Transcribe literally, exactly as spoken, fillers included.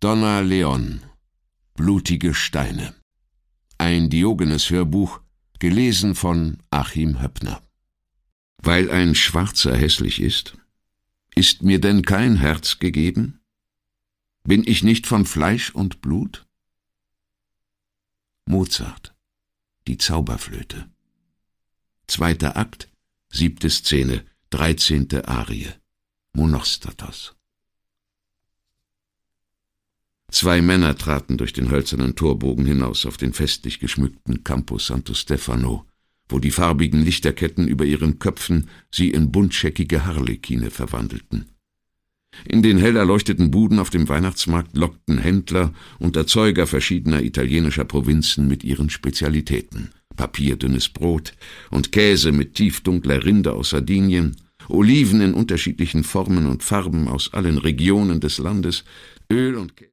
Donna Leon, Blutige Steine. Ein Diogenes-Hörbuch, gelesen von Achim Höppner. Weil ein Schwarzer hässlich ist, ist mir denn kein Herz gegeben? Bin ich nicht von Fleisch und Blut? Mozart, die Zauberflöte. Zweiter Akt, siebte Szene, dreizehnte Arie, Monostatos. Zwei Männer traten durch den hölzernen Torbogen hinaus auf den festlich geschmückten Campo Santo Stefano, wo die farbigen Lichterketten über ihren Köpfen sie in buntscheckige Harlekine verwandelten. In den hell erleuchteten Buden auf dem Weihnachtsmarkt lockten Händler und Erzeuger verschiedener italienischer Provinzen mit ihren Spezialitäten: papierdünnes Brot und Käse mit tiefdunkler Rinde aus Sardinien, Oliven in unterschiedlichen Formen und Farben aus allen Regionen des Landes, Öl und Käse